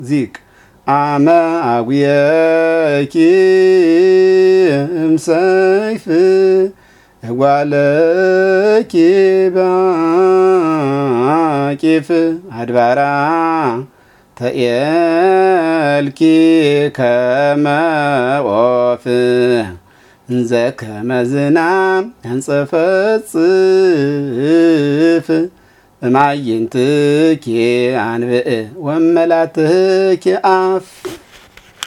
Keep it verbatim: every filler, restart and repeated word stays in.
ዚቅ አመ አጉየኪ እምሰይፍ እጓለኪ ባቂፍ አድባራ ተኤልኪ ከመ ዖፍ እንዘ ከመ ዝናም ያንጸፈጽፍ እማይንትኪ አንብእ ወመላትኪ አፍ